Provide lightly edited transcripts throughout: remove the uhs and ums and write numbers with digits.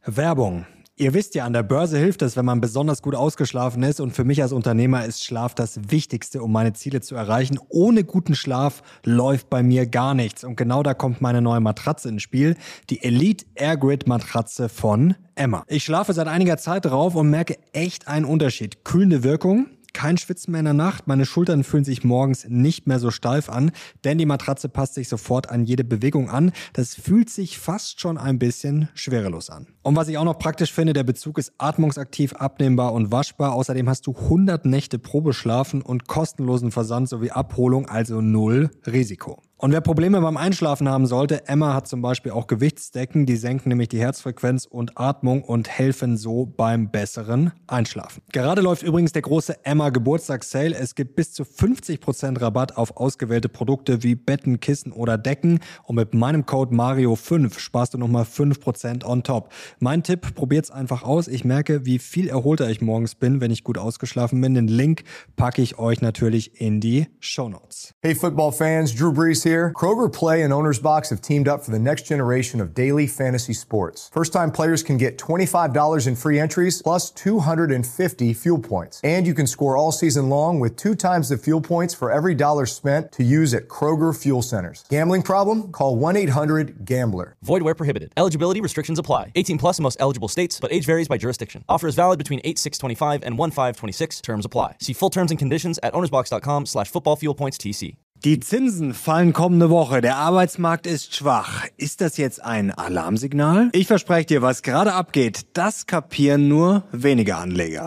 Werbung. Ihr wisst ja, an der Börse hilft es, wenn man besonders gut ausgeschlafen ist, und für mich als Unternehmer ist Schlaf das Wichtigste, um meine Ziele zu erreichen. Ohne guten Schlaf läuft bei mir gar nichts, und genau da kommt meine neue Matratze ins Spiel, die Elite Airgrid Matratze von Emma. Ich schlafe seit einiger Zeit drauf und merke echt einen Unterschied. Kühlende Wirkung. Kein Schwitzen mehr in der Nacht, meine Schultern fühlen sich morgens nicht mehr so steif an, denn die Matratze passt sich sofort an jede Bewegung an. Das fühlt sich fast schon ein bisschen schwerelos an. Und was ich auch noch praktisch finde, der Bezug ist atmungsaktiv, abnehmbar und waschbar. Außerdem hast du 100 Nächte Probeschlafen und kostenlosen Versand sowie Abholung, also null Risiko. Und wer Probleme beim Einschlafen haben sollte, Emma hat zum Beispiel auch Gewichtsdecken, die senken nämlich die Herzfrequenz und Atmung und helfen so beim besseren Einschlafen. Gerade läuft übrigens der große Emma Geburtstagssale. Es gibt bis zu 50% Rabatt auf ausgewählte Produkte wie Betten, Kissen oder Decken, und mit meinem Code Mario5 sparst du nochmal 5% on top. Mein Tipp, probiert's einfach aus. Ich merke, wie viel erholter ich morgens bin, wenn ich gut ausgeschlafen bin. Den Link packe ich euch natürlich in die Shownotes. Hey football fans, Drew Brees here. Kroger Play and Owner's Box have teamed up for the next generation of daily fantasy sports. First-time players can get $25 in free entries plus 250 fuel points. And you can score all season long with 2 times the fuel points for every dollar spent to use at Kroger Fuel Centers. Gambling problem? Call 1-800-GAMBLER. Void where prohibited. Eligibility restrictions apply. 18 plus in most eligible states, but age varies by jurisdiction. Offer is valid between 8/6/25 and 1/5/26. Terms apply. See full terms and conditions at ownersbox.com/footballfuelpoints-TC. Die Zinsen fallen kommende Woche. Der Arbeitsmarkt ist schwach. Ist das jetzt ein Alarmsignal? Ich verspreche dir, was gerade abgeht, das kapieren nur wenige Anleger.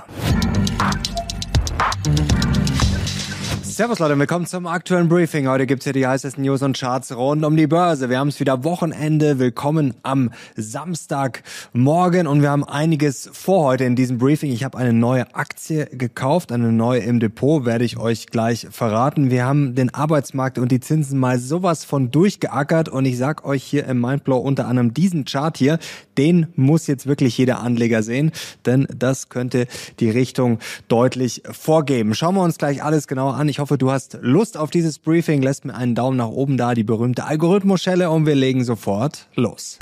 Servus Leute, willkommen zum aktuellen Briefing. Heute gibt's hier die heißesten News und Charts rund um die Börse. Wir haben es wieder Wochenende. Willkommen am Samstagmorgen, und wir haben einiges vor heute in diesem Briefing. Ich habe eine neue Aktie gekauft, eine neue im Depot, werde ich euch gleich verraten. Wir haben den Arbeitsmarkt und die Zinsen mal sowas von durchgeackert, und ich sag euch hier im Mindblow unter anderem diesen Chart hier, den muss jetzt wirklich jeder Anleger sehen, denn das könnte die Richtung deutlich vorgeben. Schauen wir uns gleich alles genauer an. Ich hoffe, du hast Lust auf dieses Briefing. Lässt mir einen Daumen nach oben da, die berühmte Algorithmusschelle, und wir legen sofort los.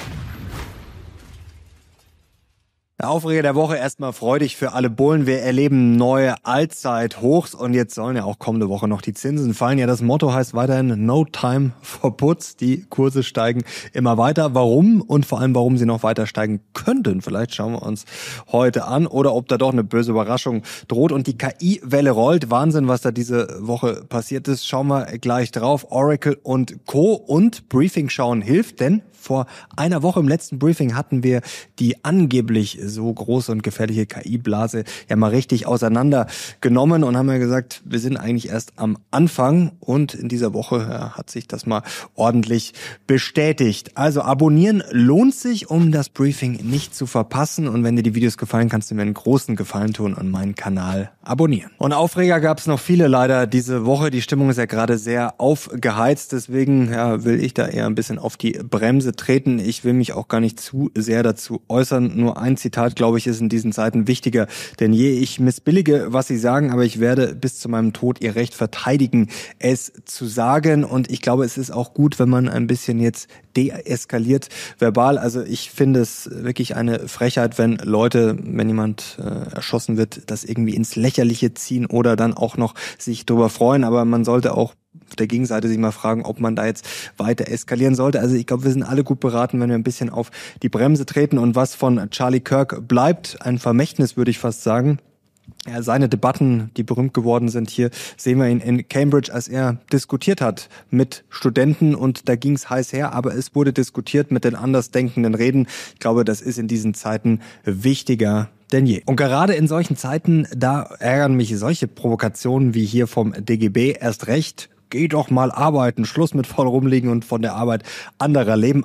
Der Aufreger der Woche erstmal freudig für alle Bullen. Wir erleben neue Allzeithochs, und jetzt sollen ja auch kommende Woche noch die Zinsen fallen. Ja, das Motto heißt weiterhin No Time for Puts. Die Kurse steigen immer weiter. Warum und vor allem, warum sie noch weiter steigen könnten, vielleicht schauen wir uns heute an, oder ob da doch eine böse Überraschung droht. Und die KI-Welle rollt. Wahnsinn, was da diese Woche passiert ist. Schauen wir gleich drauf. Oracle und Co. Und Briefing schauen hilft, denn vor einer Woche im letzten Briefing hatten wir die angeblich so große und gefährliche KI-Blase ja mal richtig auseinandergenommen und haben ja gesagt, wir sind eigentlich erst am Anfang, und in dieser Woche hat sich das mal ordentlich bestätigt. Also abonnieren lohnt sich, um das Briefing nicht zu verpassen, und wenn dir die Videos gefallen, kannst du mir einen großen Gefallen tun und meinen Kanal abonnieren. Und Aufreger gab es noch viele leider diese Woche. Die Stimmung ist ja gerade sehr aufgeheizt, deswegen will ich da eher ein bisschen auf die Bremse treten. Ich will mich auch gar nicht zu sehr dazu äußern. Nur ein Zitat, glaube ich, ist in diesen Zeiten wichtiger denn je. Ich missbillige, was Sie sagen, aber ich werde bis zu meinem Tod Ihr Recht verteidigen, es zu sagen. Und ich glaube, es ist auch gut, wenn man ein bisschen jetzt deeskaliert verbal. Also ich finde es wirklich eine Frechheit, wenn Leute, wenn jemand erschossen wird, das irgendwie ins Lächerliche ziehen oder dann auch noch sich darüber freuen. Aber man sollte auch auf der Gegenseite sich mal fragen, ob man da jetzt weiter eskalieren sollte. Also ich glaube, wir sind alle gut beraten, wenn wir ein bisschen auf die Bremse treten. Und was von Charlie Kirk bleibt, ein Vermächtnis, würde ich fast sagen. Ja, seine Debatten, die berühmt geworden sind, hier sehen wir ihn in Cambridge, als er diskutiert hat mit Studenten, und da ging es heiß her, aber es wurde diskutiert mit den andersdenkenden Reden. Ich glaube, das ist in diesen Zeiten wichtiger denn je. Und gerade in solchen Zeiten, da ärgern mich solche Provokationen wie hier vom DGB erst recht. Geh doch mal arbeiten, Schluss mit faul rumliegen und von der Arbeit anderer leben.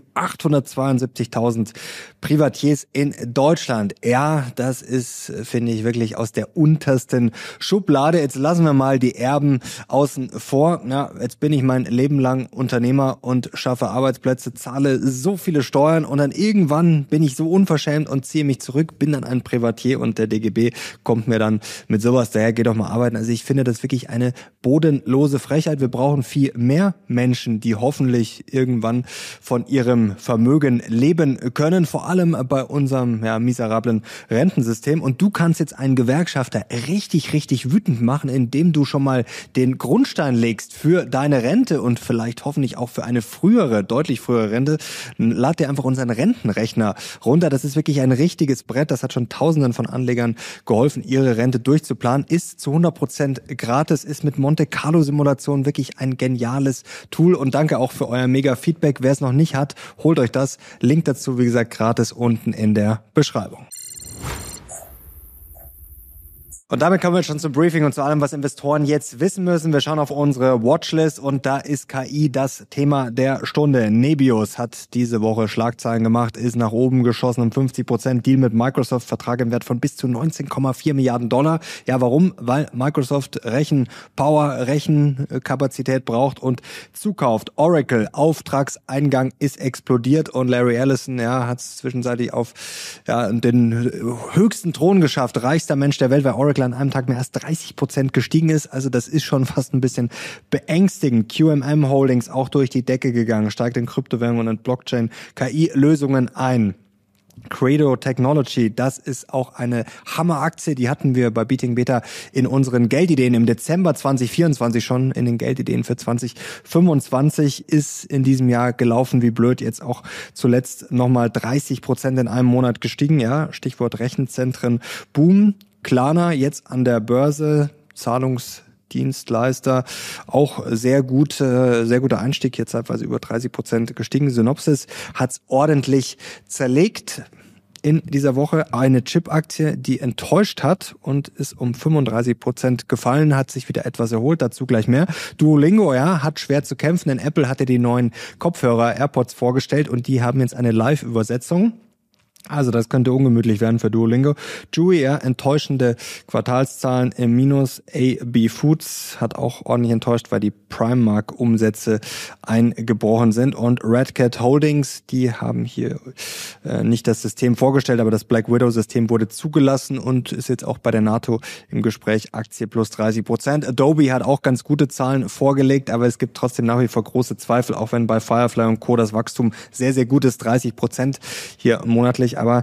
872.000 Privatiers in Deutschland. Ja, das ist, finde ich, wirklich aus der untersten Schublade. Jetzt lassen wir mal die Erben außen vor. Ja, jetzt bin ich mein Leben lang Unternehmer und schaffe Arbeitsplätze, zahle so viele Steuern, und dann irgendwann bin ich so unverschämt und ziehe mich zurück, bin dann ein Privatier, und der DGB kommt mir dann mit sowas daher, geh doch mal arbeiten. Also ich finde das wirklich eine bodenlose Frechheit. Wir brauchen viel mehr Menschen, die hoffentlich irgendwann von ihrem Vermögen leben können, vor allem bei unserem miserablen Rentensystem. Und du kannst jetzt einen Gewerkschafter richtig, richtig wütend machen, indem du schon mal den Grundstein legst für deine Rente und vielleicht hoffentlich auch für eine frühere, deutlich frühere Rente. Lad dir einfach unseren Rentenrechner runter. Das ist wirklich ein richtiges Brett. Das hat schon Tausenden von Anlegern geholfen, ihre Rente durchzuplanen. Ist zu 100% gratis, ist mit Monte Carlo Simulation wirklich ein geniales Tool. Und danke auch für euer mega Feedback. Wer es noch nicht hat, holt euch das. Link dazu, wie gesagt, gratis unten in der Beschreibung. Und damit kommen wir schon zum Briefing und zu allem, was Investoren jetzt wissen müssen. Wir schauen auf unsere Watchlist und da ist KI das Thema der Stunde. Nebius hat diese Woche Schlagzeilen gemacht, ist nach oben geschossen um 50%. Deal mit Microsoft, Vertrag im Wert von bis zu 19,4 Milliarden $. Ja, warum? Weil Microsoft Rechenpower, Rechenkapazität braucht und zukauft. Oracle, Auftragseingang ist explodiert und Larry Ellison hat es zwischenzeitlich auf den höchsten Thron geschafft. Reichster Mensch der Welt, weil Oracle an einem Tag mehr als 30% gestiegen ist. Also das ist schon fast ein bisschen beängstigend. QMM Holdings auch durch die Decke gegangen, steigt in Kryptowährungen und Blockchain KI-Lösungen ein. Credo Technology, das ist auch eine Hammeraktie, die hatten wir bei Beating Beta in unseren Geldideen im Dezember 2024 schon, in den Geldideen für 2025 ist in diesem Jahr gelaufen wie blöd, jetzt auch zuletzt nochmal 30% in einem Monat gestiegen, Stichwort Rechenzentren, Boom. Klarna jetzt an der Börse, Zahlungsdienstleister, auch sehr guter Einstieg, hier zeitweise über 30% gestiegen. Synopsys hat's ordentlich zerlegt. In dieser Woche eine Chip-Aktie, die enttäuscht hat und ist um 35% gefallen, hat sich wieder etwas erholt, dazu gleich mehr. Duolingo, hat schwer zu kämpfen, denn Apple hatte die neuen Kopfhörer AirPods vorgestellt und die haben jetzt eine Live-Übersetzung. Also das könnte ungemütlich werden für Duolingo. Chewy, enttäuschende Quartalszahlen im Minus. AB Foods hat auch ordentlich enttäuscht, weil die Primark-Umsätze eingebrochen sind. Und Red Cat Holdings, die haben hier nicht das System vorgestellt, aber das Black Widow-System wurde zugelassen und ist jetzt auch bei der NATO im Gespräch. Aktie plus 30%. Adobe hat auch ganz gute Zahlen vorgelegt, aber es gibt trotzdem nach wie vor große Zweifel, auch wenn bei Firefly und Co. das Wachstum sehr, sehr gut ist, 30% hier monatlich. Aber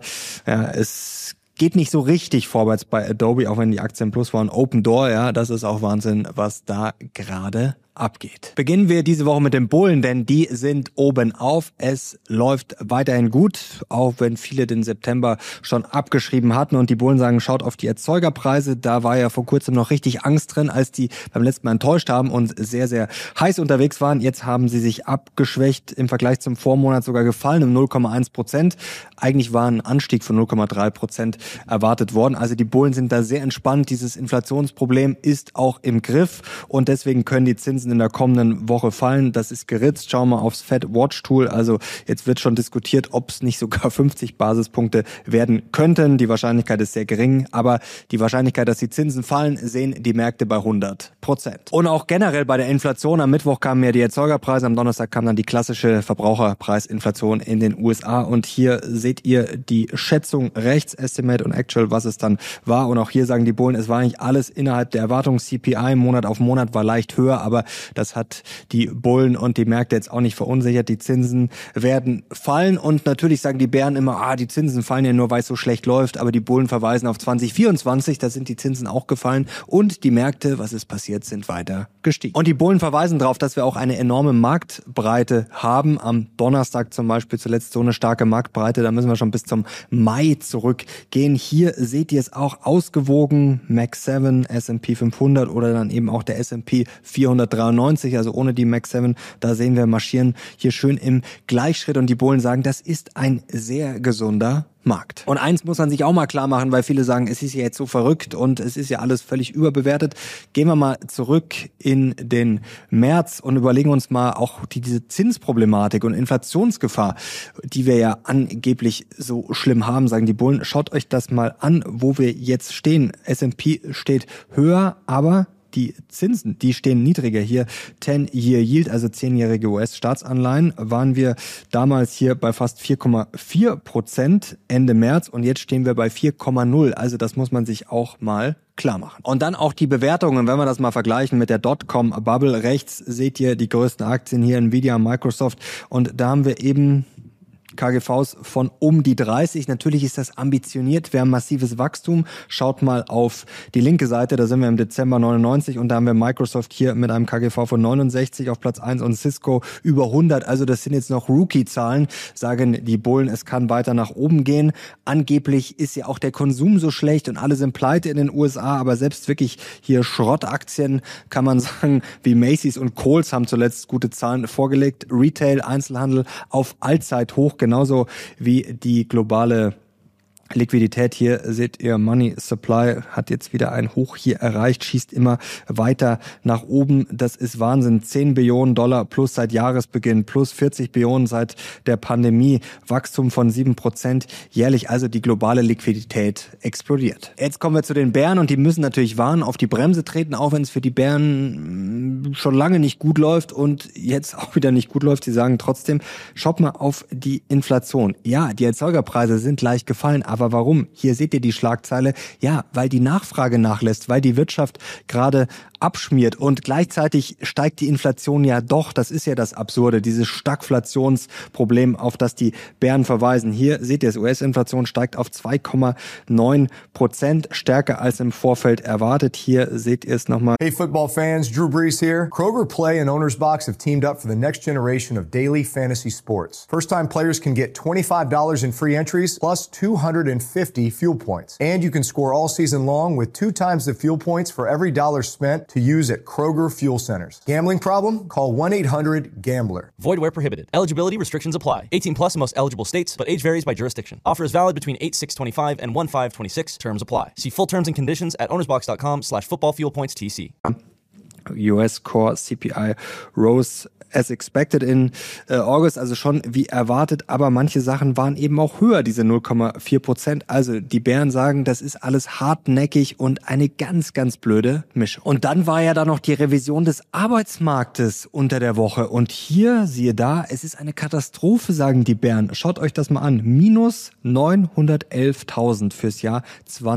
es geht nicht so richtig vorwärts bei Adobe, auch wenn die Aktien plus waren. Open Door, das ist auch Wahnsinn, was da gerade abgeht. Beginnen wir diese Woche mit den Bullen, denn die sind oben auf. Es läuft weiterhin gut, auch wenn viele den September schon abgeschrieben hatten. Und die Bullen sagen, schaut auf die Erzeugerpreise. Da war ja vor kurzem noch richtig Angst drin, als die beim letzten Mal enttäuscht haben und sehr, sehr heiß unterwegs waren. Jetzt haben sie sich abgeschwächt, im Vergleich zum Vormonat sogar gefallen um 0,1%. Eigentlich war ein Anstieg von 0,3% erwartet worden. Also die Bullen sind da sehr entspannt. Dieses Inflationsproblem ist auch im Griff und deswegen können die Zinsen in der kommenden Woche fallen. Das ist geritzt. Schauen wir aufs Fed Watch Tool. Also jetzt wird schon diskutiert, ob es nicht sogar 50 Basispunkte werden könnten. Die Wahrscheinlichkeit ist sehr gering, aber die Wahrscheinlichkeit, dass die Zinsen fallen, sehen die Märkte bei 100%. Und auch generell bei der Inflation. Am Mittwoch kamen ja die Erzeugerpreise, am Donnerstag kam dann die klassische Verbraucherpreisinflation in den USA und hier seht ihr die Schätzung rechts, Estimate und Actual, was es dann war. Und auch hier sagen die Bullen, es war eigentlich alles innerhalb der Erwartung. CPI Monat auf Monat war leicht höher, aber das hat die Bullen und die Märkte jetzt auch nicht verunsichert. Die Zinsen werden fallen und natürlich sagen die Bären immer, die Zinsen fallen ja nur, weil es so schlecht läuft, aber die Bullen verweisen auf 2024, da sind die Zinsen auch gefallen und die Märkte, was ist passiert, sind weiter gestiegen. Und die Bullen verweisen darauf, dass wir auch eine enorme Marktbreite haben. Am Donnerstag zum Beispiel zuletzt so eine starke Marktbreite, da müssen wir schon bis zum Mai zurückgehen. Hier seht ihr es auch ausgewogen, Max 7, S&P 500 oder dann eben auch der S&P 493, also ohne die Max 7, da sehen wir marschieren hier schön im Gleichschritt und die Bullen sagen, das ist ein sehr gesunder Markt. Und eins muss man sich auch mal klar machen, weil viele sagen, es ist ja jetzt so verrückt und es ist ja alles völlig überbewertet. Gehen wir mal zurück in den März und überlegen uns mal auch diese Zinsproblematik und Inflationsgefahr, die wir ja angeblich so schlimm haben, sagen die Bullen. Schaut euch das mal an, wo wir jetzt stehen. S&P steht höher, aber die Zinsen, die stehen niedriger. Hier 10-Year Yield, also 10-jährige US-Staatsanleihen, waren wir damals hier bei fast 4,4% Ende März und jetzt stehen wir bei 4,0. Also das muss man sich auch mal klar machen. Und dann auch die Bewertungen, wenn wir das mal vergleichen mit der Dotcom-Bubble. Rechts seht ihr die größten Aktien hier, Nvidia, Microsoft. Und da haben wir eben KGVs von um die 30. Natürlich ist das ambitioniert. Wir haben massives Wachstum. Schaut mal auf die linke Seite. Da sind wir im Dezember 99 und da haben wir Microsoft hier mit einem KGV von 69 auf Platz 1 und Cisco über 100. Also das sind jetzt noch Rookie-Zahlen, sagen die Bullen. Es kann weiter nach oben gehen. Angeblich ist ja auch der Konsum so schlecht und alle sind pleite in den USA. Aber selbst wirklich hier Schrottaktien, kann man sagen, wie Macy's und Kohl's haben zuletzt gute Zahlen vorgelegt. Retail, Einzelhandel auf Allzeithoch, genauso wie die globale Liquidität. Hier seht ihr, Money Supply hat jetzt wieder ein Hoch hier erreicht, schießt immer weiter nach oben. Das ist Wahnsinn. 10 Billionen Dollar plus seit Jahresbeginn, plus 40 Billionen seit der Pandemie, Wachstum von 7% jährlich. Also die globale Liquidität explodiert. Jetzt kommen wir zu den Bären und die müssen natürlich warnen, auf die Bremse treten, auch wenn es für die Bären schon lange nicht gut läuft und jetzt auch wieder nicht gut läuft. Sie sagen trotzdem, schaut mal auf die Inflation. Ja, die Erzeugerpreise sind leicht gefallen, aber warum? Hier seht ihr die Schlagzeile. Ja, weil die Nachfrage nachlässt, weil die Wirtschaft gerade abschmiert und gleichzeitig steigt die Inflation ja doch. Das ist ja das Absurde, dieses Stagflationsproblem, auf das die Bären verweisen. Hier seht ihr es, US-Inflation steigt auf 2,9%, stärker als im Vorfeld erwartet. Hier seht ihr es nochmal. Hey Football fans, Drew Brees here. Kroger Play and Owner's Box have teamed up for the next generation of daily fantasy sports. First-time players can get $25 in free entries plus 250 fuel points. And you can score all season long with 2 times the fuel points for every dollar spent to use at Kroger Fuel Centers. Gambling problem? Call 1-800-GAMBLER. Void where prohibited. Eligibility restrictions apply. 18 plus in most eligible states, but age varies by jurisdiction. Offer is valid between 8/6/25 and 1/5/26. Terms apply. See full terms and conditions at ownersbox.com/footballfuelpoints.tc. US Core CPI rose as expected in August, also schon wie erwartet, aber manche Sachen waren eben auch höher, diese 0,4%. Also die Bären sagen, das ist alles hartnäckig und eine ganz, ganz blöde Mischung. Und dann war ja da noch die Revision des Arbeitsmarktes unter der Woche und hier, siehe da, es ist eine Katastrophe, sagen die Bären. Schaut euch das mal an, minus 911.000 fürs Jahr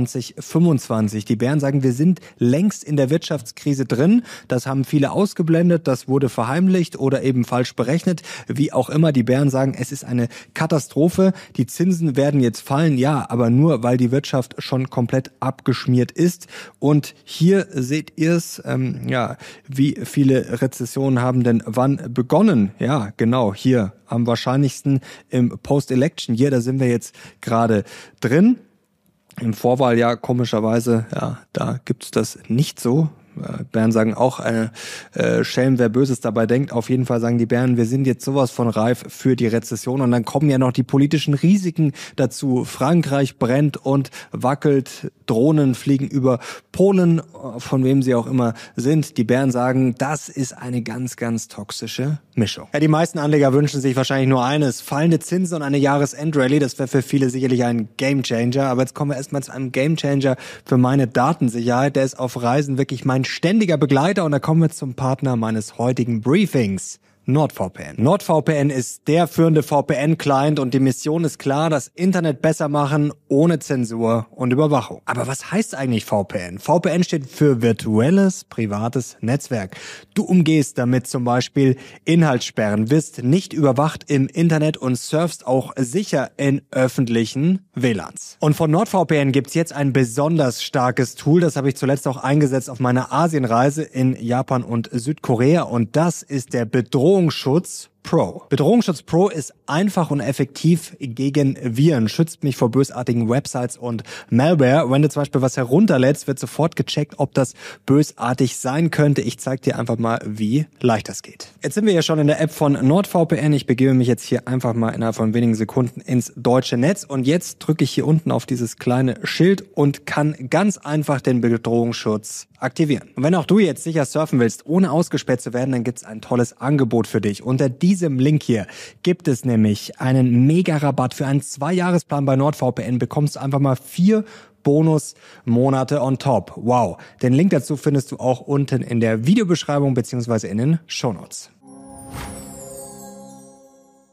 2025. Die Bären sagen, wir sind längst in der Wirtschaftskrise drin. Das haben viele ausgeblendet, das wurde verheimlicht oder eben falsch berechnet. Wie auch immer, die Bären sagen, es ist eine Katastrophe. Die Zinsen werden jetzt fallen, ja, aber nur, weil die Wirtschaft schon komplett abgeschmiert ist. Und hier seht ihr es, wie viele Rezessionen haben denn wann begonnen? Ja, genau, hier am wahrscheinlichsten im Post-Election Year, da sind wir jetzt gerade drin. Im Vorwahljahr komischerweise, ja, da gibt's das nicht so. Bären sagen auch, Schelm, wer Böses dabei denkt. Auf jeden Fall sagen die Bären, wir sind jetzt sowas von reif für die Rezession. Und dann kommen ja noch die politischen Risiken dazu. Frankreich brennt und wackelt, Drohnen fliegen über Polen, von wem sie auch immer sind. Die Bären sagen, das ist eine ganz, ganz toxische Mischung. Ja, die meisten Anleger wünschen sich wahrscheinlich nur eines, fallende Zinsen und eine Jahresendrallye. Das wäre für viele sicherlich ein Gamechanger. Aber jetzt kommen wir erstmal zu einem Gamechanger für meine Datensicherheit. Der ist auf Reisen wirklich mein ständiger Begleiter und da kommen wir zum Partner meines heutigen Briefings. NordVPN. NordVPN ist der führende VPN-Client und die Mission ist klar, das Internet besser machen, ohne Zensur und Überwachung. Aber was heißt eigentlich VPN? VPN steht für virtuelles, privates Netzwerk. Du umgehst damit zum Beispiel Inhaltssperren, wirst nicht überwacht im Internet und surfst auch sicher in öffentlichen WLANs. Und von NordVPN gibt's jetzt ein besonders starkes Tool, das habe ich zuletzt auch eingesetzt auf meiner Asienreise in Japan und Südkorea und das ist der Bedrohungsschutz Pro. Bedrohungsschutz Pro ist einfach und effektiv gegen Viren, schützt mich vor bösartigen Websites und Malware. Wenn du zum Beispiel was herunterlädst, wird sofort gecheckt, ob das bösartig sein könnte. Ich zeige dir einfach mal, wie leicht das geht. Jetzt sind wir ja schon in der App von NordVPN. Ich begebe mich jetzt hier einfach mal innerhalb von wenigen Sekunden ins deutsche Netz und jetzt drücke ich hier unten auf dieses kleine Schild und kann ganz einfach den Bedrohungsschutz aktivieren. Und wenn auch du jetzt sicher surfen willst, ohne ausgespäht zu werden, dann gibt's ein tolles Angebot für dich. Unter diesem Link hier gibt es nämlich einen Mega-Rabatt für einen 2-Jahresplan bei NordVPN. Bekommst du einfach mal 4 Bonusmonate on top. Wow. Den Link dazu findest du auch unten in der Videobeschreibung bzw. in den Shownotes.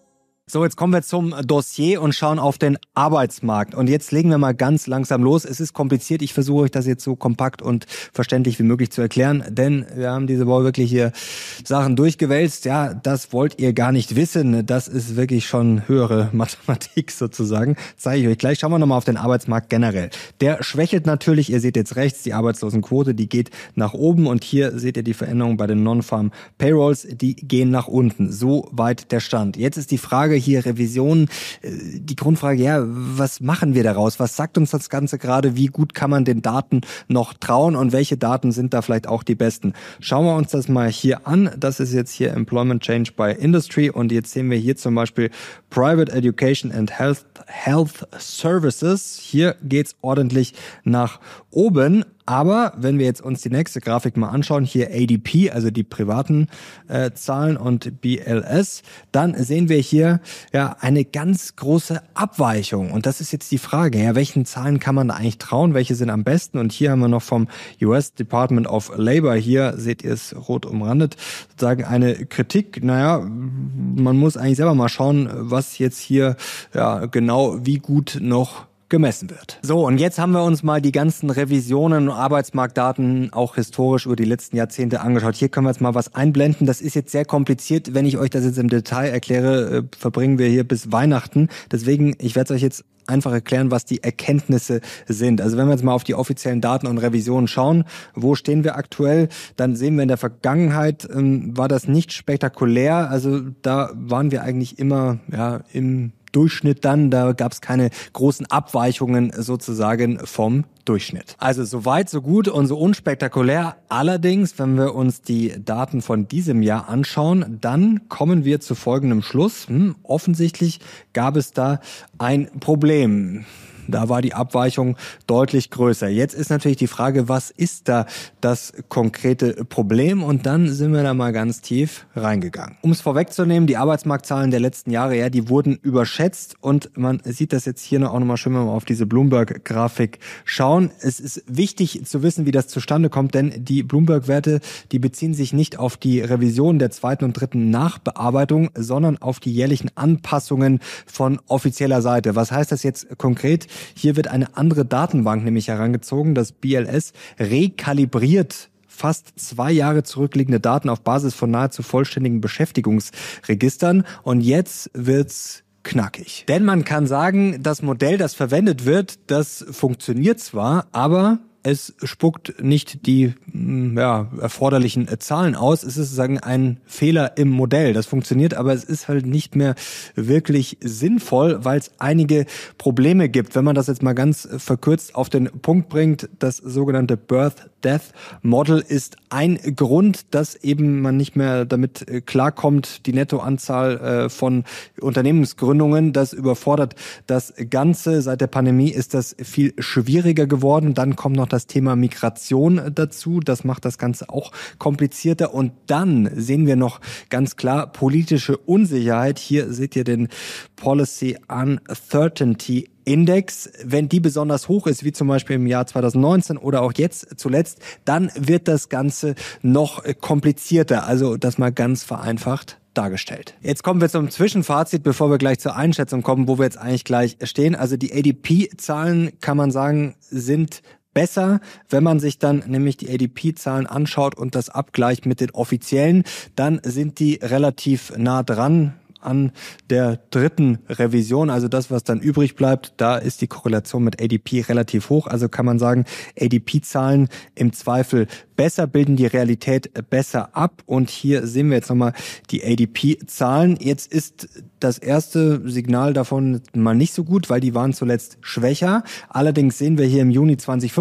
So, jetzt kommen wir zum Dossier und schauen auf den Arbeitsmarkt. Und jetzt legen wir mal ganz langsam los. Es ist kompliziert. Ich versuche euch das jetzt so kompakt und verständlich wie möglich zu erklären, denn wir haben diese Woche wirklich hier Sachen durchgewälzt. Ja, das wollt ihr gar nicht wissen. Das ist wirklich schon höhere Mathematik sozusagen. Zeige ich euch gleich. Schauen wir nochmal auf den Arbeitsmarkt generell. Der schwächelt natürlich. Ihr seht jetzt rechts die Arbeitslosenquote, die geht nach oben. Und hier seht ihr die Veränderungen bei den Non-Farm Payrolls, die gehen nach unten. So weit der Stand. Jetzt ist die Frage hier, Revision, die Grundfrage, ja, was machen wir daraus? Was sagt uns das Ganze gerade? Wie gut kann man den Daten noch trauen und welche Daten sind da vielleicht auch die besten? Schauen wir uns das mal hier an. Das ist jetzt hier Employment Change by Industry und jetzt sehen wir hier zum Beispiel Private Education and Health Services. Hier geht's ordentlich nach oben. Aber wenn wir jetzt uns die nächste Grafik mal anschauen, hier ADP, also die privaten Zahlen und BLS, dann sehen wir hier ja eine ganz große Abweichung. Und das ist jetzt die Frage, ja, welchen Zahlen kann man da eigentlich trauen? Welche sind am besten? Und hier haben wir noch vom US Department of Labor, hier seht ihr es rot umrandet, sozusagen eine Kritik. Naja, man muss eigentlich selber mal schauen, was jetzt hier ja genau wie gut noch gemessen wird. So, und jetzt haben wir uns mal die ganzen Revisionen und Arbeitsmarktdaten auch historisch über die letzten Jahrzehnte angeschaut. Hier können wir jetzt mal was einblenden. Das ist jetzt sehr kompliziert. Wenn ich euch das jetzt im Detail erkläre, verbringen wir hier bis Weihnachten. Deswegen, ich werde es euch jetzt einfach erklären, was die Erkenntnisse sind. Also wenn wir jetzt mal auf die offiziellen Daten und Revisionen schauen, wo stehen wir aktuell, dann sehen wir in der Vergangenheit, war das nicht spektakulär. Also da waren wir eigentlich immer ja im Durchschnitt dann, da gab es keine großen Abweichungen sozusagen vom Durchschnitt. Also so weit, so gut und so unspektakulär. Allerdings, wenn wir uns die Daten von diesem Jahr anschauen, dann kommen wir zu folgendem Schluss. Offensichtlich gab es da ein Problem. Da war die Abweichung deutlich größer. Jetzt ist natürlich die Frage, was ist da das konkrete Problem? Und dann sind wir da mal ganz tief reingegangen. Um es vorwegzunehmen, die Arbeitsmarktzahlen der letzten Jahre, ja, die wurden überschätzt und man sieht das jetzt hier auch nochmal schön, wenn wir auf diese Bloomberg-Grafik schauen. Es ist wichtig zu wissen, wie das zustande kommt, denn die Bloomberg-Werte, die beziehen sich nicht auf die Revision der zweiten und dritten Nachbearbeitung, sondern auf die jährlichen Anpassungen von offizieller Seite. Was heißt das jetzt konkret? Hier wird eine andere Datenbank nämlich herangezogen. Das BLS rekalibriert fast 2 Jahre zurückliegende Daten auf Basis von nahezu vollständigen Beschäftigungsregistern. Und jetzt wird's knackig. Denn man kann sagen, das Modell, das verwendet wird, das funktioniert zwar, aber es spuckt nicht die erforderlichen Zahlen aus. Es ist sozusagen ein Fehler im Modell. Das funktioniert, aber es ist halt nicht mehr wirklich sinnvoll, weil es einige Probleme gibt. Wenn man das jetzt mal ganz verkürzt auf den Punkt bringt, das sogenannte Birth-Death-Model ist ein Grund, dass eben man nicht mehr damit klarkommt, die Nettoanzahl von Unternehmensgründungen. Das überfordert das Ganze. Seit der Pandemie ist das viel schwieriger geworden. Dann kommt noch das Thema Migration dazu. Das macht das Ganze auch komplizierter. Und dann sehen wir noch ganz klar politische Unsicherheit. Hier seht ihr den Policy Uncertainty Index. Wenn die besonders hoch ist, wie zum Beispiel im Jahr 2019 oder auch jetzt zuletzt, dann wird das Ganze noch komplizierter. Also das mal ganz vereinfacht dargestellt. Jetzt kommen wir zum Zwischenfazit, bevor wir gleich zur Einschätzung kommen, wo wir jetzt eigentlich gleich stehen. Also die ADP-Zahlen, kann man sagen, sind besser, wenn man sich dann nämlich die ADP-Zahlen anschaut und das abgleicht mit den offiziellen, dann sind die relativ nah dran an der dritten Revision, also das, was dann übrig bleibt, da ist die Korrelation mit ADP relativ hoch. Also kann man sagen, ADP-Zahlen im Zweifel besser, bilden die Realität besser ab. Und hier sehen wir jetzt nochmal die ADP-Zahlen. Jetzt ist das erste Signal davon mal nicht so gut, weil die waren zuletzt schwächer. Allerdings sehen wir hier im Juni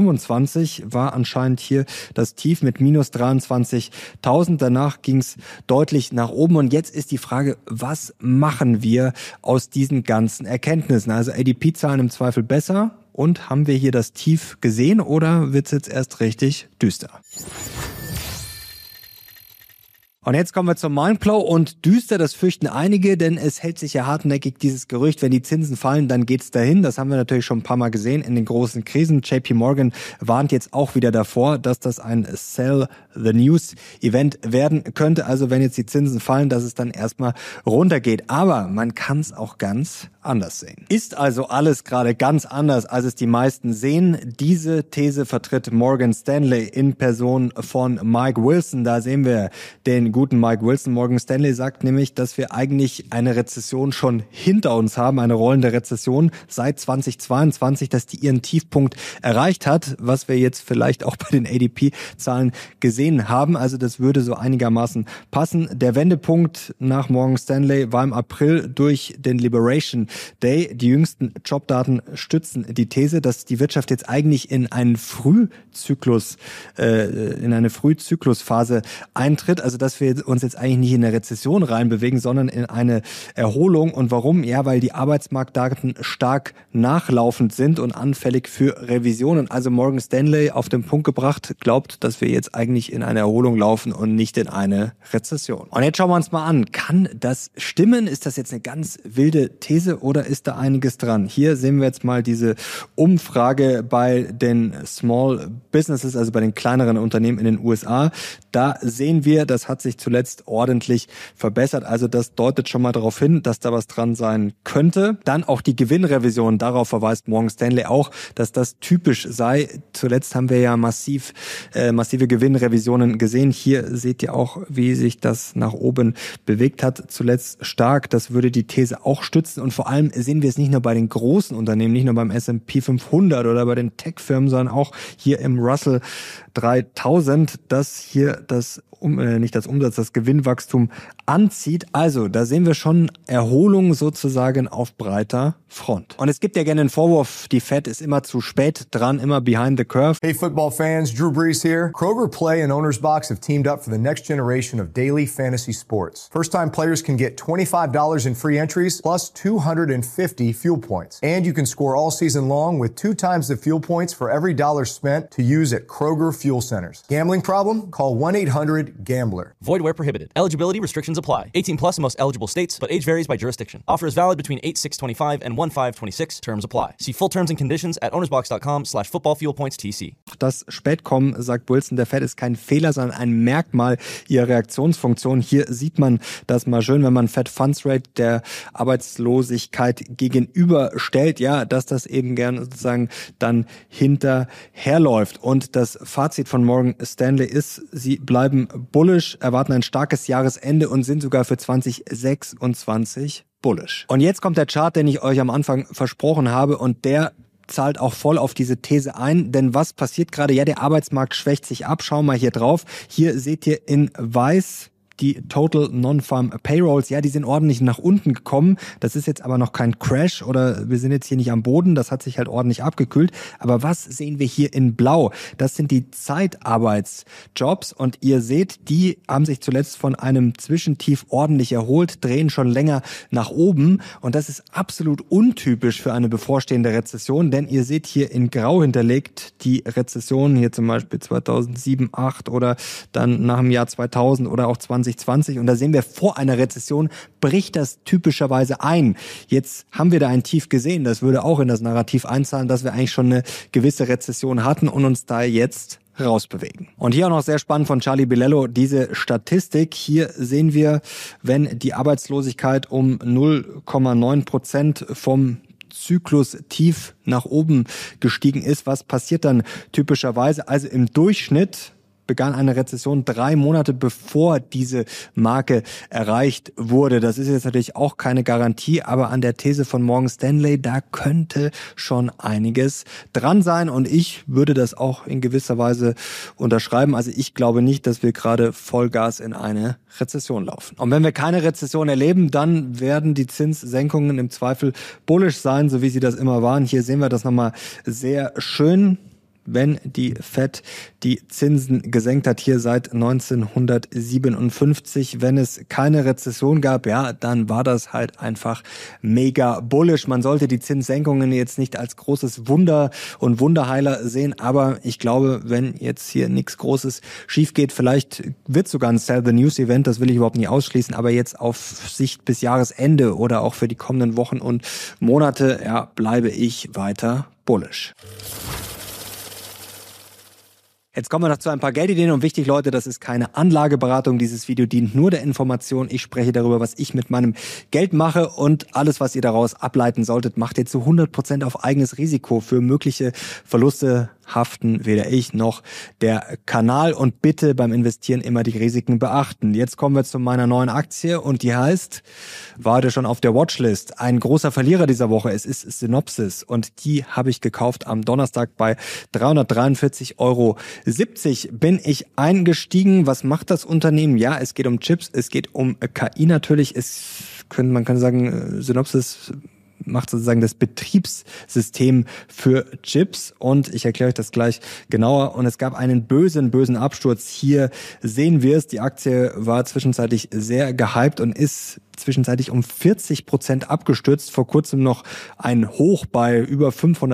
2025 war anscheinend hier das Tief mit minus 23.000. Danach ging es deutlich nach oben. Und jetzt ist die Frage, was machen wir aus diesen ganzen Erkenntnissen? Also ADP-Zahlen im Zweifel besser. Und haben wir hier das Tief gesehen oder wird es jetzt erst richtig düster? Und jetzt kommen wir zum Mindblow und düster, das fürchten einige, denn es hält sich ja hartnäckig dieses Gerücht, wenn die Zinsen fallen, dann geht's dahin. Das haben wir natürlich schon ein paar Mal gesehen in den großen Krisen. JP Morgan warnt jetzt auch wieder davor, dass das ein Sell the News Event werden könnte. Also wenn jetzt die Zinsen fallen, dass es dann erstmal runtergeht. Aber man kann es auch ganz anders sehen. Ist also alles gerade ganz anders, als es die meisten sehen? Diese These vertritt Morgan Stanley in Person von Mike Wilson. Da sehen wir den guten Mike Wilson. Morgan Stanley sagt nämlich, dass wir eigentlich eine Rezession schon hinter uns haben, eine rollende Rezession seit 2022, dass die ihren Tiefpunkt erreicht hat, was wir jetzt vielleicht auch bei den ADP-Zahlen gesehen haben. Also das würde so einigermaßen passen. Der Wendepunkt nach Morgan Stanley war im April durch den Liberation Day. Die jüngsten Jobdaten stützen die These, dass die Wirtschaft jetzt eigentlich in eine Frühzyklusphase eintritt. Also dass wir uns jetzt eigentlich nicht in eine Rezession reinbewegen, sondern in eine Erholung. Und warum? Ja, weil die Arbeitsmarktdaten stark nachlaufend sind und anfällig für Revisionen. Also Morgan Stanley auf den Punkt gebracht, glaubt, dass wir jetzt eigentlich in eine Erholung laufen und nicht in eine Rezession. Und jetzt schauen wir uns mal an. Kann das stimmen? Ist das jetzt eine ganz wilde These oder ist da einiges dran? Hier sehen wir jetzt mal diese Umfrage bei den Small Businesses, also bei den kleineren Unternehmen in den USA. Da sehen wir, das hat sich zuletzt ordentlich verbessert. Also das deutet schon mal darauf hin, dass da was dran sein könnte. Dann auch die Gewinnrevision. Darauf verweist Morgan Stanley auch, dass das typisch sei. Zuletzt haben wir ja massive Gewinnrevisionen gesehen. Hier seht ihr auch, wie sich das nach oben bewegt hat. Zuletzt stark. Das würde die These auch stützen. Und vor allem sehen wir es nicht nur bei den großen Unternehmen, nicht nur beim S&P 500 oder bei den Tech-Firmen, sondern auch hier im Russell 3000, dass hier das Gewinnwachstum anzieht. Also, da sehen wir schon Erholung sozusagen auf breiter Front. Und es gibt ja gerne einen Vorwurf, die Fed ist immer zu spät dran, immer behind the curve. Hey football fans, Drew Brees here. Kroger Play and Owner's Box have teamed up for the next generation of daily fantasy sports. First-time players can get $25 in free entries plus 250 fuel points. And you can score all season long with 2 times the fuel points for every dollar spent to use at Kroger Fuel Centers. Gambling problem? Call 1-800-GAMBLER. Void where prohibited. Eligibility restrictions apply. 18 plus in most eligible states, but age varies by jurisdiction. Offer is valid between 8/6/25 and 1/5/26. Terms apply. See full terms and conditions at ownersbox.com/footballfuelpoints.tc. Das Spätkommen, sagt Wilson, der Fed ist kein Fehler, sondern ein Merkmal ihrer Reaktionsfunktion. Hier sieht man das mal schön, wenn man Fed Funds Rate der Arbeitslosigkeit gegenüberstellt, ja, dass das eben gern sozusagen dann hinterherläuft. Und das Fazit von Morgan Stanley ist, sie bleiben bullish, erwarten ein starkes Jahresende und sind sogar für 2026 bullish. Und jetzt kommt der Chart, den ich euch am Anfang versprochen habe, und der zahlt auch voll auf diese These ein, denn was passiert gerade? Ja, der Arbeitsmarkt schwächt sich ab. Schau mal hier drauf. Hier seht ihr in weiß die Total Non-Farm Payrolls, ja, die sind ordentlich nach unten gekommen. Das ist jetzt aber noch kein Crash oder wir sind jetzt hier nicht am Boden. Das hat sich halt ordentlich abgekühlt. Aber was sehen wir hier in Blau? Das sind die Zeitarbeitsjobs und ihr seht, die haben sich zuletzt von einem Zwischentief ordentlich erholt, drehen schon länger nach oben und das ist absolut untypisch für eine bevorstehende Rezession, denn ihr seht hier in Grau hinterlegt die Rezession, hier zum Beispiel 2007, 2008 oder dann nach dem Jahr 2000 oder auch 2020 und da sehen wir, vor einer Rezession bricht das typischerweise ein. Jetzt haben wir da ein Tief gesehen, das würde auch in das Narrativ einzahlen, dass wir eigentlich schon eine gewisse Rezession hatten und uns da jetzt rausbewegen. Und hier auch noch sehr spannend von Charlie Bilello diese Statistik. Hier sehen wir, wenn die Arbeitslosigkeit um 0,9% vom Zyklus tief nach oben gestiegen ist, was passiert dann typischerweise? Also im Durchschnitt begann eine Rezession 3 Monate bevor diese Marke erreicht wurde. Das ist jetzt natürlich auch keine Garantie, aber an der These von Morgan Stanley, da könnte schon einiges dran sein und ich würde das auch in gewisser Weise unterschreiben. Also ich glaube nicht, dass wir gerade Vollgas in eine Rezession laufen. Und wenn wir keine Rezession erleben, dann werden die Zinssenkungen im Zweifel bullish sein, so wie sie das immer waren. Hier sehen wir das nochmal sehr schön. wenn die Fed die Zinsen gesenkt hat, hier seit 1957. Wenn es keine Rezession gab, ja, dann war das halt einfach mega bullish. Man sollte die Zinssenkungen jetzt nicht als großes Wunder und Wunderheiler sehen, aber ich glaube, wenn jetzt hier nichts Großes schief geht, vielleicht wird sogar ein Sell the News Event, das will ich überhaupt nicht ausschließen, aber jetzt auf Sicht bis Jahresende oder auch für die kommenden Wochen und Monate, ja, bleibe ich weiter bullish. Jetzt kommen wir noch zu ein paar Geldideen und wichtig, Leute, das ist keine Anlageberatung. Dieses Video dient nur der Information. Ich spreche darüber, was ich mit meinem Geld mache und alles, was ihr daraus ableiten solltet, macht ihr zu 100% auf eigenes Risiko. Für mögliche Verluste haften weder ich noch der Kanal und bitte beim Investieren immer die Risiken beachten. Jetzt kommen wir zu meiner neuen Aktie und die heißt, war heute schon auf der Watchlist, ein großer Verlierer dieser Woche. Es ist Synopsys und die habe ich gekauft am Donnerstag bei 343,70 € bin ich eingestiegen. Was macht das Unternehmen? Ja, es geht um Chips, es geht um KI natürlich. Man kann sagen, Synopsys macht sozusagen das Betriebssystem für Chips und ich erkläre euch das gleich genauer. Und es gab einen bösen Absturz. Hier sehen wir es. Die Aktie war zwischenzeitlich sehr gehypt und ist zwischenzeitlich um 40% abgestürzt. Vor kurzem noch ein Hoch bei über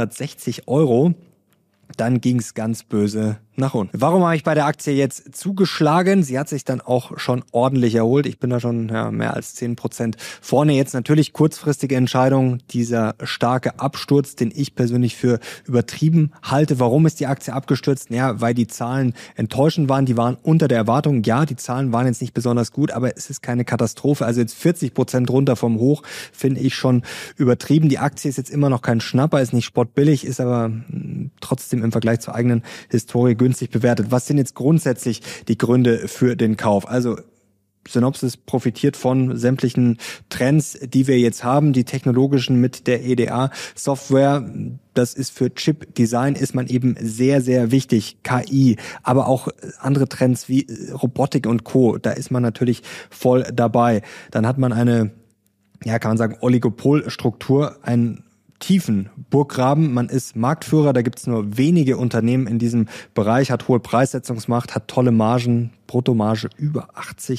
560 €. Dann ging's ganz böse nach unten. Warum habe ich bei der Aktie jetzt zugeschlagen? Sie hat sich dann auch schon ordentlich erholt. Ich bin da schon mehr als 10% vorne. Jetzt natürlich kurzfristige Entscheidung, dieser starke Absturz, den ich persönlich für übertrieben halte. Warum ist die Aktie abgestürzt? Ja, weil die Zahlen enttäuschend waren. Die waren unter der Erwartung. Ja, die Zahlen waren jetzt nicht besonders gut, aber es ist keine Katastrophe. Also jetzt 40% runter vom Hoch finde ich schon übertrieben. Die Aktie ist jetzt immer noch kein Schnapper, ist nicht spottbillig, ist aber trotzdem im Vergleich zur eigenen Historie günstig bewertet. Was sind jetzt grundsätzlich die Gründe für den Kauf? Also Synopsys profitiert von sämtlichen Trends, die wir jetzt haben, die technologischen mit der EDA-Software. Das ist für Chip-Design ist man eben sehr, sehr wichtig. KI, aber auch andere Trends wie Robotik und Co. Da ist man natürlich voll dabei. Dann hat man eine, ja, kann man sagen, Oligopolstruktur, einen tiefen Burggraben. Man ist Marktführer, da gibt es nur wenige Unternehmen in diesem Bereich, hat hohe Preissetzungsmacht, hat tolle Margen, Bruttomarge über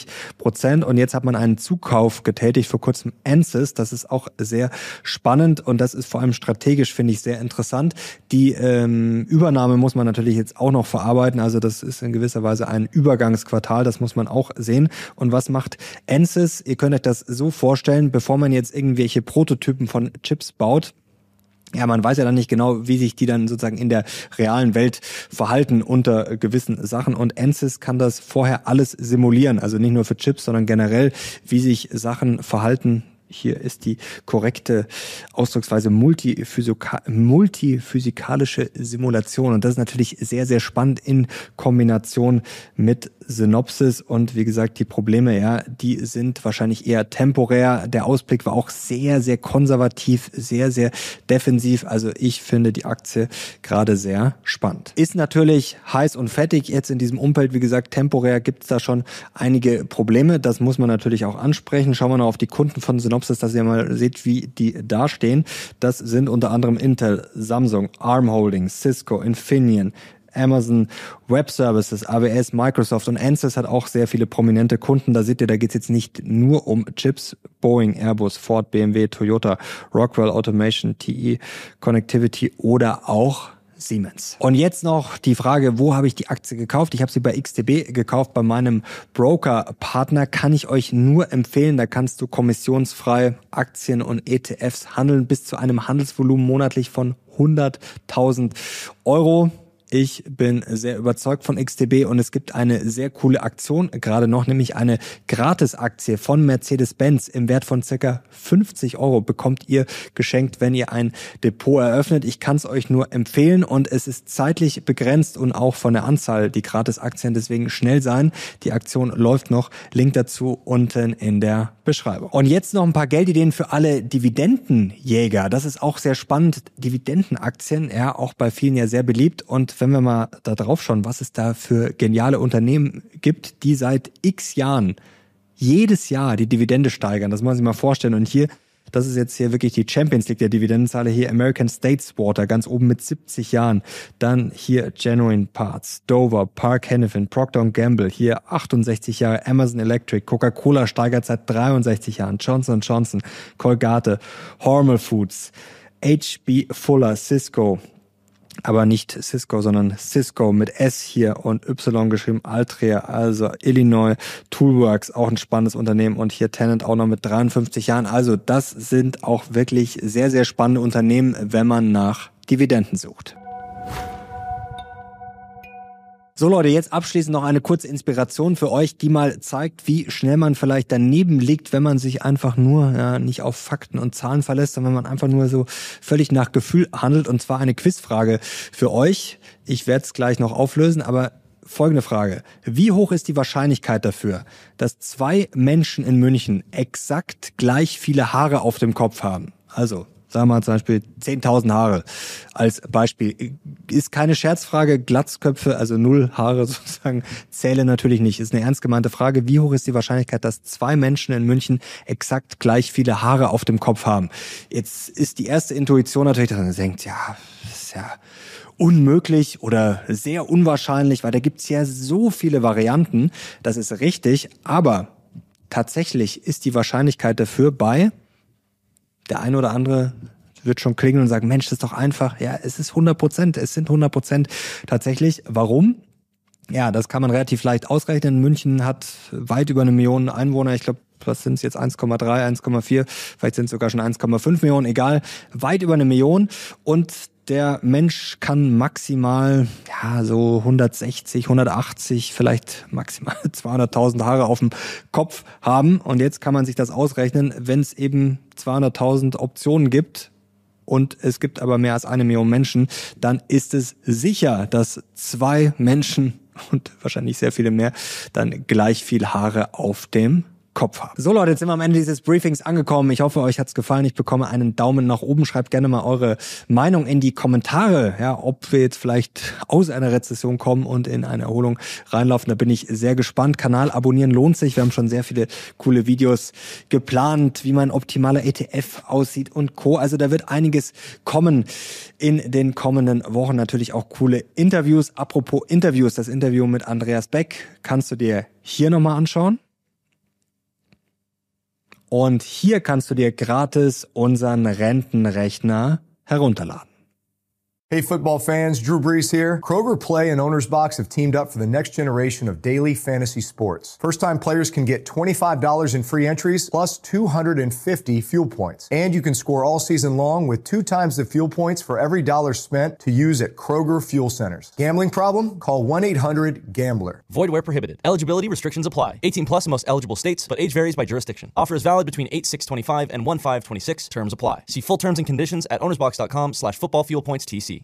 80%. Und jetzt hat man einen Zukauf getätigt, vor kurzem Ansys. Das ist auch sehr spannend und das ist vor allem strategisch, finde ich, sehr interessant. Die Übernahme muss man natürlich jetzt auch noch verarbeiten. Also das ist in gewisser Weise ein Übergangsquartal, das muss man auch sehen. Und was macht Ansys? Ihr könnt euch das so vorstellen, bevor man jetzt irgendwelche Prototypen von Chips baut, ja, man weiß ja dann nicht genau, wie sich die dann sozusagen in der realen Welt verhalten unter gewissen Sachen. Und Ansys kann das vorher alles simulieren. Also nicht nur für Chips, sondern generell, wie sich Sachen verhalten. Hier ist die korrekte Ausdrucksweise multiphysikalische Simulation. Und das ist natürlich sehr, sehr spannend in Kombination mit Synopsys. Und wie gesagt, die Probleme, ja, die sind wahrscheinlich eher temporär. Der Ausblick war auch sehr, sehr konservativ, sehr, sehr defensiv. Also ich finde die Aktie gerade sehr spannend. Ist natürlich heiß und fettig jetzt in diesem Umfeld. Wie gesagt, temporär gibt es da schon einige Probleme. Das muss man natürlich auch ansprechen. Schauen wir noch auf die Kunden von Synopsys, dass ihr mal seht, wie die dastehen. Das sind unter anderem Intel, Samsung, ARM Holdings, Cisco, Infineon, Amazon Web Services, AWS, Microsoft und Ansys hat auch sehr viele prominente Kunden. Da seht ihr, da geht es jetzt nicht nur um Chips. Boeing, Airbus, Ford, BMW, Toyota, Rockwell Automation, TE Connectivity oder auch Siemens. Und jetzt noch die Frage, wo habe ich die Aktie gekauft? Ich habe sie bei XTB gekauft, bei meinem Broker-Partner. Kann ich euch nur empfehlen, da kannst du kommissionsfrei Aktien und ETFs handeln, bis zu einem Handelsvolumen monatlich von 100.000 €. Ich bin sehr überzeugt von XTB und es gibt eine sehr coole Aktion, gerade noch, nämlich eine Gratis-Aktie von Mercedes-Benz im Wert von ca. 50 € bekommt ihr geschenkt, wenn ihr ein Depot eröffnet. Ich kann es euch nur empfehlen und es ist zeitlich begrenzt und auch von der Anzahl die Gratis-Aktien, deswegen schnell sein. Die Aktion läuft noch, Link dazu unten in der Beschreibung. Und jetzt noch ein paar Geldideen für alle Dividendenjäger. Das ist auch sehr spannend. Dividendenaktien, ja, auch bei vielen ja sehr beliebt und wenn wir mal da drauf schauen, was es da für geniale Unternehmen gibt, die seit x Jahren jedes Jahr die Dividende steigern. Das muss man sich mal vorstellen. Und hier Das ist jetzt hier wirklich die Champions League der Dividendenzahler. Hier American States Water, ganz oben mit 70 Jahren. Dann hier Genuine Parts, Dover, Park Hennepin, Procter & Gamble, hier 68 Jahre, Amazon Electric, Coca-Cola steigert seit 63 Jahren, Johnson & Johnson, Colgate, Hormel Foods, H.B. Fuller, Cisco, aber nicht Cisco, sondern Cisco mit S hier und Y geschrieben, Altria, also Illinois, Toolworks, auch ein spannendes Unternehmen und hier Tennant auch noch mit 53 Jahren. Also das sind auch wirklich sehr, sehr spannende Unternehmen, wenn man nach Dividenden sucht. So Leute, jetzt abschließend noch eine kurze Inspiration für euch, die mal zeigt, wie schnell man vielleicht daneben liegt, wenn man sich einfach nur nicht auf Fakten und Zahlen verlässt, sondern wenn man einfach nur so völlig nach Gefühl handelt. Und zwar eine Quizfrage für euch. Ich werde es gleich noch auflösen, aber folgende Frage. Wie hoch ist die Wahrscheinlichkeit dafür, dass 2 Menschen in München exakt gleich viele Haare auf dem Kopf haben? Also sagen wir mal zum Beispiel 10.000 Haare als Beispiel. Ist keine Scherzfrage, Glatzköpfe, also 0 Haare sozusagen, zählen natürlich nicht. Ist eine ernst gemeinte Frage. Wie hoch ist die Wahrscheinlichkeit, dass 2 Menschen in München exakt gleich viele Haare auf dem Kopf haben? Jetzt ist die erste Intuition natürlich, dass man denkt, ja, das ist ja unmöglich oder sehr unwahrscheinlich, weil da gibt's ja so viele Varianten. Das ist richtig, aber tatsächlich ist die Wahrscheinlichkeit dafür bei der eine oder andere wird schon klingeln und sagen, Mensch, das ist doch einfach. Ja, es ist 100%, es sind 100% tatsächlich. Warum? Ja, das kann man relativ leicht ausrechnen. München hat weit über 1 Million Einwohner. Ich glaube, was sind es jetzt? 1,3, 1,4, vielleicht sind es sogar schon 1,5 Millionen, egal. Weit über 1 Million. Und der Mensch kann maximal, so 160, 180, vielleicht maximal 200.000 Haare auf dem Kopf haben. Und jetzt kann man sich das ausrechnen, wenn es eben 200.000 Optionen gibt und es gibt aber mehr als 1 Million Menschen, dann ist es sicher, dass 2 Menschen und wahrscheinlich sehr viele mehr dann gleich viel Haare auf dem Kopf haben. So Leute, jetzt sind wir am Ende dieses Briefings angekommen. Ich hoffe, euch hat's gefallen. Ich bekomme einen Daumen nach oben. Schreibt gerne mal eure Meinung in die Kommentare, ob wir jetzt vielleicht aus einer Rezession kommen und in eine Erholung reinlaufen. Da bin ich sehr gespannt. Kanal abonnieren lohnt sich. Wir haben schon sehr viele coole Videos geplant, wie mein optimaler ETF aussieht und Co. Also da wird einiges kommen in den kommenden Wochen. Natürlich auch coole Interviews. Apropos Interviews, das Interview mit Andreas Beck kannst du dir hier nochmal anschauen. Und hier kannst du dir gratis unseren Rentenrechner herunterladen. Hey football fans, Drew Brees here. Kroger Play and Owner's Box have teamed up for the next generation of daily fantasy sports. First-time players can get $25 in free entries plus 250 fuel points. And you can score all season long with 2 times the fuel points for every dollar spent to use at Kroger Fuel Centers. Gambling problem? Call 1-800-GAMBLER. Void where prohibited. Eligibility restrictions apply. 18 plus in most eligible states, but age varies by jurisdiction. Offer is valid between 8/6/25 and 1/5/26. Terms apply. See full terms and conditions at ownersbox.com/footballfuelpointstc.